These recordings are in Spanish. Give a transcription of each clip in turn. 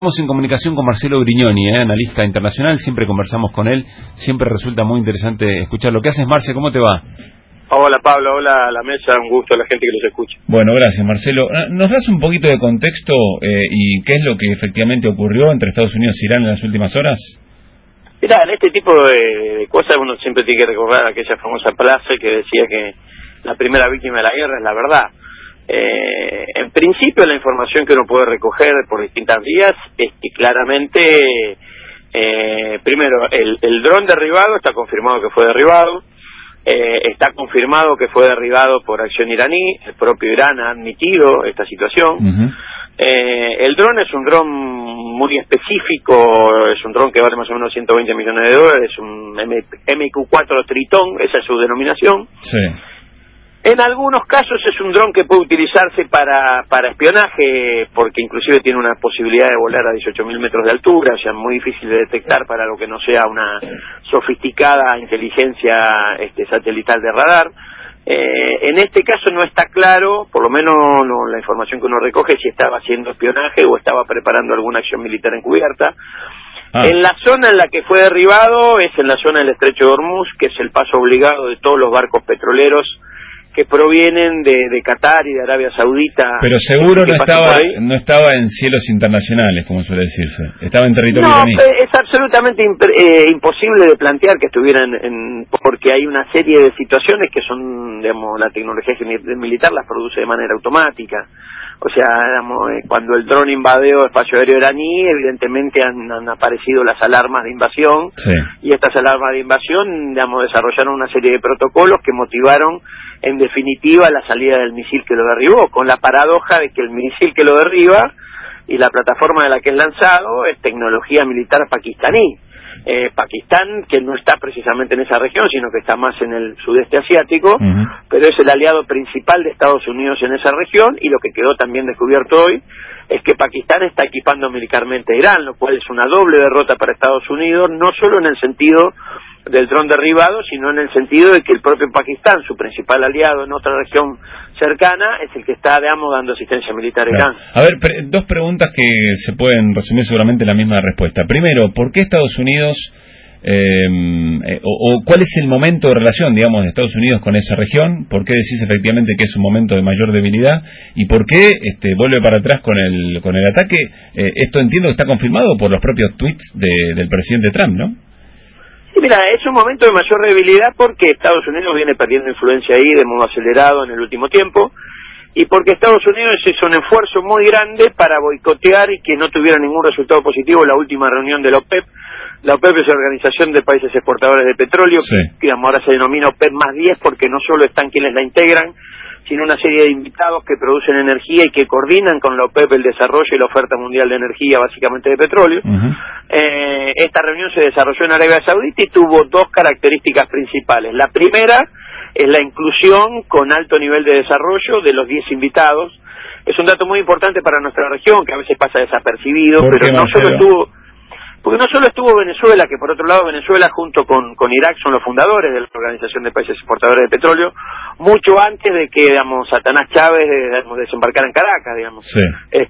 Estamos en comunicación con Marcelo Brignoni, analista internacional, siempre conversamos con él, siempre resulta muy interesante escuchar lo que haces. Marce, ¿cómo te va? Hola Pablo, hola a la mesa, un gusto a la gente que los escucha. Bueno, gracias Marcelo. ¿Nos das un poquito de contexto y qué es lo que efectivamente ocurrió entre Estados Unidos e Irán en las últimas horas? Mirá, en este tipo de cosas uno siempre tiene que recordar aquella famosa frase que decía que la primera víctima de la guerra es la verdad. En principio la información que uno puede recoger por distintas vías es que claramente, primero, el dron derribado está confirmado que fue derribado, está confirmado que fue derribado por acción iraní, el propio Irán ha admitido esta situación. El dron es un dron muy específico, es un dron que vale más o menos 120 millones de dólares, un MQ-4 Tritón, esa es su denominación. Sí. En algunos casos es un dron que puede utilizarse para espionaje, porque inclusive tiene una posibilidad de volar a 18.000 metros de altura, o sea, muy difícil de detectar para lo que no sea una sofisticada inteligencia satelital de radar. En este caso no está claro, por lo menos la información que uno recoge, si estaba haciendo espionaje o estaba preparando alguna acción militar encubierta. En la zona en la que fue derribado es en la zona del Estrecho de Hormuz, que es el paso obligado de todos los barcos petroleros que provienen de Qatar y de Arabia Saudita. Pero seguro no estaba en cielos internacionales, como suele decirse. Estaba en territorio iraní. No, es absolutamente imposible de plantear que estuvieran porque hay una serie de situaciones que son, digamos, la tecnología militar las produce de manera automática. O sea, digamos, cuando el dron invadió el espacio aéreo iraní, evidentemente han aparecido las alarmas de invasión. Sí. Y estas alarmas de invasión, digamos, desarrollaron una serie de protocolos que motivaron en definitiva la salida del misil que lo derribó, con la paradoja de que el misil que lo derriba y la plataforma de la que es lanzado es tecnología militar pakistaní. Pakistán, que no está precisamente en esa región, sino que está más en el sudeste asiático, pero es el aliado principal de Estados Unidos en esa región, y lo que quedó también descubierto hoy es que Pakistán está equipando militarmente a Irán, lo cual es una doble derrota para Estados Unidos, no solo en el sentido del dron derribado, sino en el sentido de que el propio Pakistán, su principal aliado en otra región cercana, es el que está, digamos, dando asistencia militar a Irán. A ver, dos preguntas que se pueden resumir seguramente en la misma respuesta. Primero, ¿por qué Estados Unidos, o cuál es el momento de relación, digamos, de Estados Unidos con esa región? ¿Por qué decís efectivamente que es un momento de mayor debilidad? ¿Y por qué vuelve para atrás con el ataque? Esto entiendo que está confirmado por los propios tweets del presidente Trump, ¿no? Sí, mira, es un momento de mayor debilidad porque Estados Unidos viene perdiendo influencia ahí de modo acelerado en el último tiempo, y porque Estados Unidos hizo un esfuerzo muy grande para boicotear y que no tuviera ningún resultado positivo la última reunión de la OPEP. La OPEP es la Organización de Países Exportadores de Petróleo, sí, que ahora se denomina OPEP más 10 porque no solo están quienes la integran, sino una serie de invitados que producen energía y que coordinan con la OPEP el desarrollo y la oferta mundial de energía, básicamente de petróleo. Esta reunión se desarrolló en Arabia Saudita y tuvo dos características principales. La primera es la inclusión con alto nivel de desarrollo de los 10 invitados. Es un dato muy importante para nuestra región, que a veces pasa desapercibido, pero no solo estuvo Venezuela, que por otro lado Venezuela junto con Irak son los fundadores de la Organización de Países Exportadores de Petróleo, mucho antes de que, digamos, Satanás Chávez desembarcara en Caracas, digamos. Sí.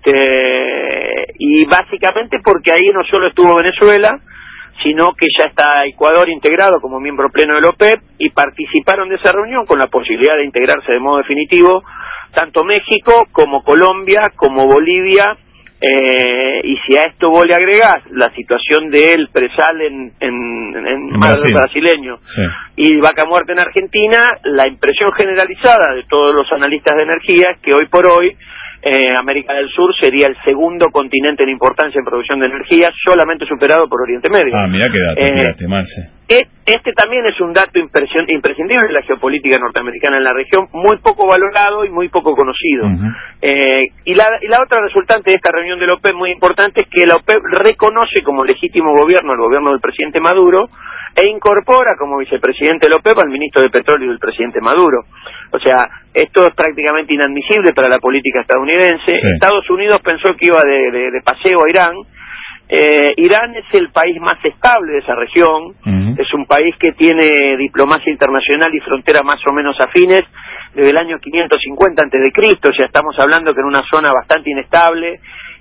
Y básicamente porque ahí no solo estuvo Venezuela, sino que ya está Ecuador integrado como miembro pleno del OPEP, y participaron de esa reunión con la posibilidad de integrarse de modo definitivo tanto México como Colombia como Bolivia. Y si a esto vos le agregás la situación del presal en mar brasileño, sí, y Vaca Muerta en Argentina, la impresión generalizada de todos los analistas de energía es que hoy por hoy América del Sur sería el segundo continente en importancia en producción de energía, solamente superado por Oriente Medio. Mirá qué dato, fíjate, Marce. Este también es un dato imprescindible en la geopolítica norteamericana en la región, muy poco valorado y muy poco conocido. Y la otra resultante de esta reunión de la OPEP muy importante es que la OPEP reconoce como legítimo gobierno el gobierno del presidente Maduro e incorpora como vicepresidente de la OPEP al ministro de Petróleo del presidente Maduro. O sea, esto es prácticamente inadmisible para la política estadounidense. Sí. Estados Unidos pensó que iba de paseo a Irán. Irán es el país más estable de esa región, es un país que tiene diplomacia internacional y fronteras más o menos afines desde el año 550 a.C., o sea, estamos hablando que en una zona bastante inestable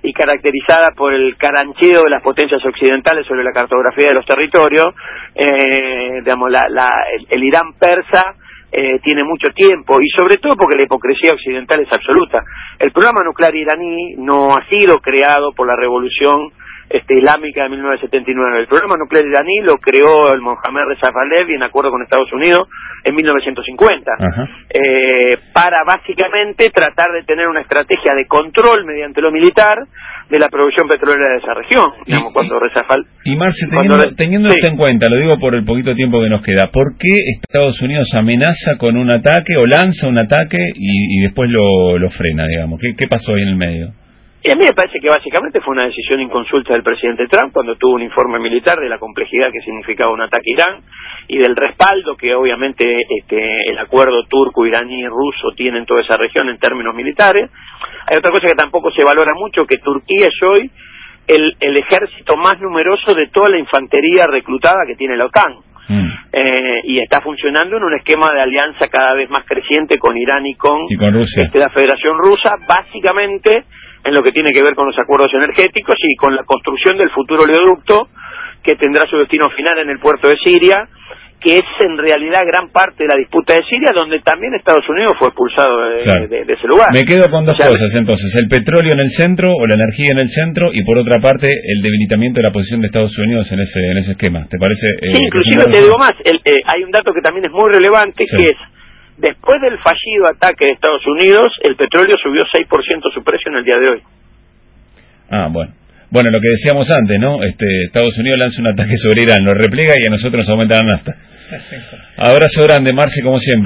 y caracterizada por el carancheo de las potencias occidentales sobre la cartografía de los territorios, digamos, el Irán persa tiene mucho tiempo, y sobre todo porque la hipocresía occidental es absoluta. El programa nuclear iraní no ha sido creado por la revolución islámica de 1979. El programa nuclear iraní lo creó el Mohammad Reza Pahlavi en acuerdo con Estados Unidos en 1950, para básicamente tratar de tener una estrategia de control mediante lo militar de la producción petrolera de esa región. Digamos, cuando Reza Pahlavi... Y Marce, teniendo esto en cuenta, lo digo por el poquito tiempo que nos queda, ¿por qué Estados Unidos amenaza con un ataque o lanza un ataque y después lo frena, digamos? ¿Qué pasó ahí en el medio? Y a mí me parece que básicamente fue una decisión inconsulta del presidente Trump cuando tuvo un informe militar de la complejidad que significaba un ataque a Irán y del respaldo que obviamente el acuerdo turco-iraní-ruso tiene en toda esa región en términos militares. Hay otra cosa que tampoco se valora mucho, que Turquía es hoy el ejército más numeroso de toda la infantería reclutada que tiene la OTAN. Y está funcionando en un esquema de alianza cada vez más creciente con Irán y con Rusia. La Federación Rusa, básicamente en lo que tiene que ver con los acuerdos energéticos y con la construcción del futuro oleoducto que tendrá su destino final en el puerto de Siria, que es en realidad gran parte de la disputa de Siria, donde también Estados Unidos fue expulsado de ese lugar. Me quedo con dos cosas entonces: el petróleo en el centro, o la energía en el centro, y por otra parte el debilitamiento de la posición de Estados Unidos en ese esquema. ¿Te parece? Sí, inclusive te digo más, hay un dato que también es muy relevante, que es: después del fallido ataque de Estados Unidos, el petróleo subió 6% su precio en el día de hoy. Bueno, lo que decíamos antes, ¿no? Estados Unidos lanza un ataque sobre Irán, lo repliega y a nosotros nos aumenta la nafta. Abrazo grande, Marce, como siempre.